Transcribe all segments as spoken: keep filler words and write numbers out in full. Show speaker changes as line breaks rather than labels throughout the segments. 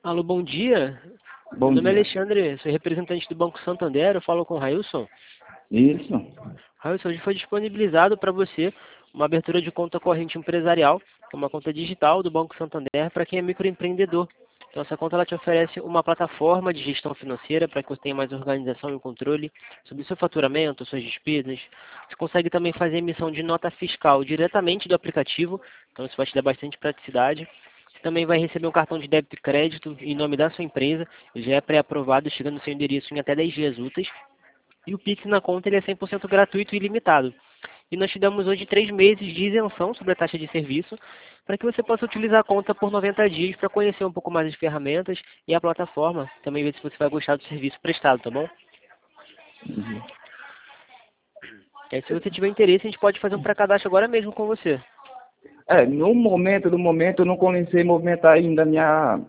Alô, bom dia. Meu
Bom
nome é
dia.
Alexandre, sou representante do Banco Santander, eu falo com o Railson.
Isso.
Railson, hoje foi disponibilizado para você uma abertura de conta corrente empresarial, que é uma conta digital do Banco Santander para quem é microempreendedor. Então, essa conta ela te oferece uma plataforma de gestão financeira para que você tenha mais organização e controle sobre o seu faturamento, suas despesas. Você consegue também fazer emissão de nota fiscal diretamente do aplicativo, então isso vai te dar bastante praticidade. Você também vai receber um cartão de débito e crédito em nome da sua empresa, ele já é pré-aprovado, chegando no seu endereço em até dez dias úteis. E o Pix na conta ele é cem por cento gratuito e ilimitado. E nós te damos hoje três meses de isenção sobre a taxa de serviço, para que você possa utilizar a conta por noventa dias para conhecer um pouco mais as ferramentas e a plataforma. Também ver se você vai gostar do serviço prestado, tá bom?
Uhum.
E aí, se você tiver interesse, a gente pode fazer um pré-cadastro agora mesmo com você.
É, no momento, no momento, eu não comecei a movimentar ainda minha,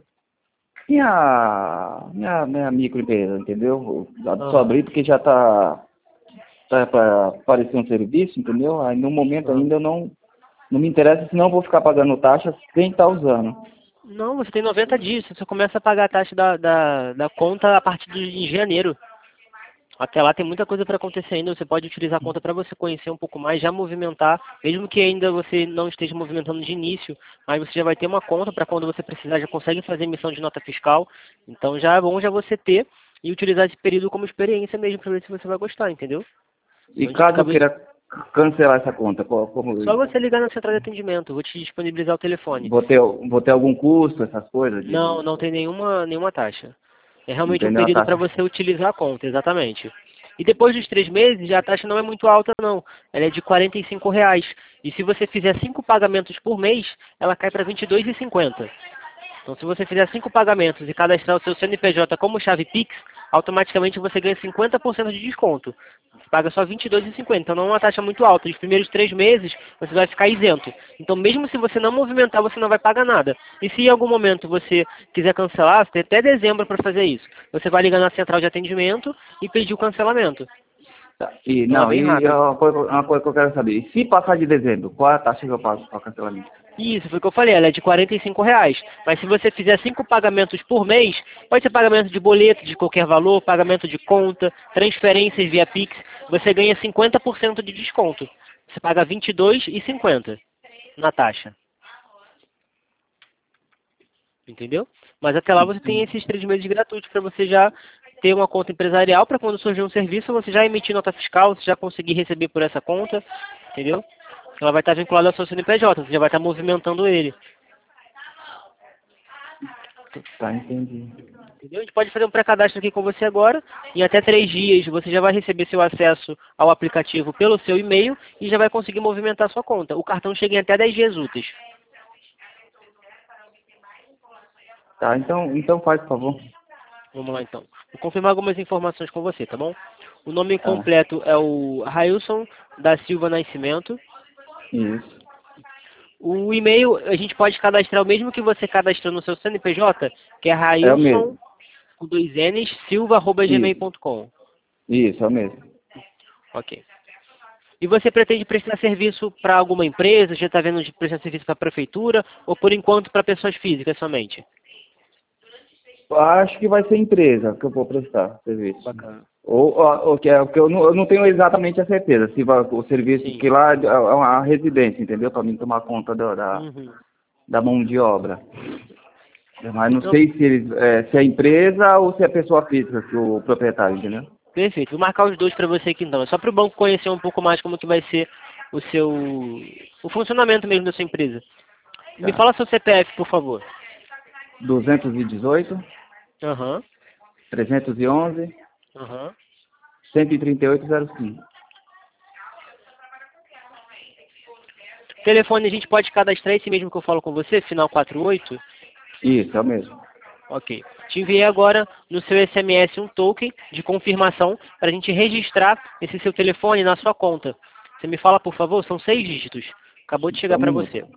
minha, minha, minha microempresa, entendeu? Só
Aham.
abri porque já tá, tá para aparecer um serviço, entendeu? Aí no momento
Aham.
ainda eu não, não me interessa, senão eu vou ficar pagando taxa sem estar usando.
Não, você tem noventa dias. Você começa a pagar a taxa da, da, da conta a partir de janeiro. Até lá tem muita coisa para acontecer ainda. Você pode utilizar a conta para você conhecer um pouco mais, já movimentar, mesmo que ainda você não esteja movimentando de início, mas você já vai ter uma conta para quando você precisar, já consegue fazer emissão de nota fiscal. Então já é bom já você ter e utilizar esse período como experiência mesmo para ver se você vai gostar, entendeu?
E
Então a gente
caso eu
acaba...
queira cancelar essa conta, qual- como
Só você ligar na central de atendimento, eu vou te disponibilizar o telefone.
vou ter, vou ter algum custo, essas coisas de,
Não,
de
não tem nenhuma, nenhuma taxa. É realmente um
entendeu? A
período para
taxa.
você utilizar a conta, exatamente. E depois dos três meses, a taxa não é muito alta, não. Ela é de quarenta e cinco reais. E se você fizer cinco pagamentos por mês, ela cai para vinte e dois reais e cinquenta centavos. Então, se você fizer cinco pagamentos e cadastrar o seu C N P J como chave Pix, automaticamente você ganha cinquenta por cento de desconto. Você paga só vinte e dois reais e cinquenta centavos. Então, não é uma taxa muito alta. Nos primeiros três meses, você vai ficar isento. Então, mesmo se você não movimentar, você não vai pagar nada. E se em algum momento você quiser cancelar, você tem até dezembro para fazer isso. Você vai ligar na central de atendimento e pedir o cancelamento.
Tá. E,
Então, é
não,
bem
e é
rápido.
uma coisa, uma coisa que eu quero saber. E se passar de dezembro, qual é a taxa que eu pago para cancelamento?
Isso, foi o que eu falei, ela é de quarenta e cinco reais. Mas se você fizer cinco pagamentos por mês, pode ser pagamento de boleto de qualquer valor, pagamento de conta, transferências via Pix, você ganha cinquenta por cento de desconto. Você paga vinte e dois reais e cinquenta centavos na taxa. Entendeu? Mas até lá você tem esses três meses gratuitos para você já ter uma conta empresarial para quando surgir um serviço, você já emitir nota fiscal, você já conseguir receber por essa conta, entendeu? Ela vai estar vinculada ao seu C N P J, você já vai estar movimentando ele.
Tá, entendi.
Entendeu? A gente pode fazer um pré-cadastro aqui com você agora. Em até três dias você já vai receber seu acesso ao aplicativo pelo seu e-mail e já vai conseguir movimentar sua conta. O cartão chega em até dez dias úteis.
Tá, então, então faz, por favor.
Vamos lá então. Vou confirmar algumas informações com você, tá bom? O nome
Tá,
completo é o Railson da Silva Nascimento.
isso.
O e-mail a gente pode cadastrar o mesmo que você cadastrou no seu C N P J, que é
É o
railson,
mesmo.
com dois N's, silva arroba gmail
Isso,
ponto com.
isso, é o mesmo.
Ok. E você pretende prestar serviço para alguma empresa? Já está vendo de prestar serviço para a prefeitura? Ou por enquanto para pessoas físicas somente?
Acho que vai ser empresa que eu vou prestar serviço.
Bacana.
Ou, ou, ou que é, porque eu não, eu não tenho exatamente a certeza se vai, o serviço,
Sim.
que lá é uma residência, entendeu? Para mim tomar conta da, da,
Uhum.
da mão de obra. Mas não
Não,
sei se, eles, é, se é empresa ou se é pessoa física, que o proprietário, entendeu?
perfeito. Vou marcar os dois para você aqui então. É só para o banco conhecer um pouco mais como que vai ser o seu o funcionamento mesmo da sua empresa. Me
Tá.
fala seu C P F, por favor.
duzentos e dezoito,
Aham.
trezentos e onze,
Aham.
cento e trinta e oito, zero cinco.
Telefone a gente pode cadastrar esse mesmo que eu falo com você, final quatro oito.
Isso, é o mesmo.
Ok. Te enviei agora no seu S M S um token de confirmação para a gente registrar esse seu telefone na sua conta. Você me fala, por favor, são seis dígitos. Acabou de
Só
chegar
um
para
minuto.
você.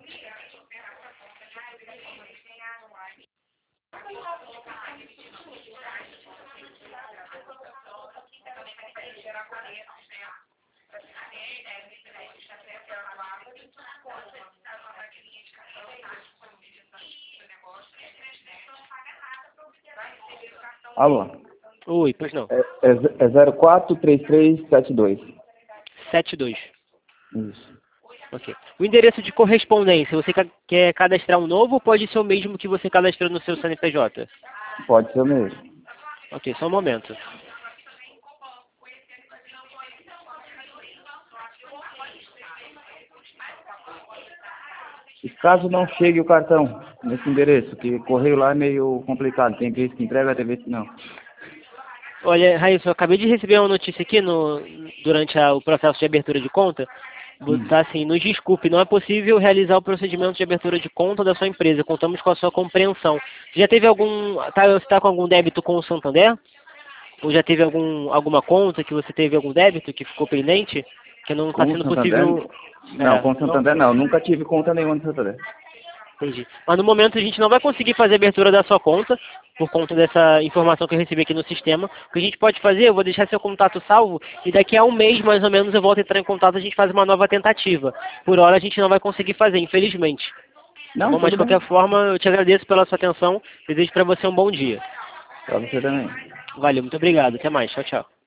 Alô?
Oi, pois não.
É, é, é zero quatro três três sete dois.
sete dois.
Isso.
Ok. O endereço de correspondência, você ca- quer cadastrar um novo ou pode ser o mesmo que você cadastrou no seu C N P J?
Pode ser o mesmo.
Ok, só um momento.
E caso não chegue o cartão nesse endereço, que correio lá é meio complicado, tem vezes que entrega, tem vezes que não.
Olha, Raíssa, eu acabei de receber uma notícia aqui no, durante a- o processo de abertura de conta.
Hum.
Tá assim, nos desculpe, não é possível realizar o procedimento de abertura de conta da sua empresa. Contamos com a sua compreensão. Já teve algum. Tá, você está com algum débito com o Santander? Ou já teve algum, alguma conta que você teve algum débito que ficou pendente? Que não está
Com o
sendo
Santander?
possível.
Não,
É,
com o Santander não, nunca tive conta nenhuma no Santander.
entendi. Mas no momento a gente não vai conseguir fazer a abertura da sua conta, por conta dessa informação que eu recebi aqui no sistema. O que a gente pode fazer, eu vou deixar seu contato salvo, e daqui a um mês, mais ou menos, eu volto a entrar em contato e a gente faz uma nova tentativa. Por hora a gente não vai conseguir fazer, infelizmente. Tá
Não,
bom? Mas
tudo
de
bem.
qualquer forma, eu te agradeço pela sua atenção. Desejo para você um bom dia.
Pra você também.
Valeu, muito obrigado. Até mais. Tchau, tchau.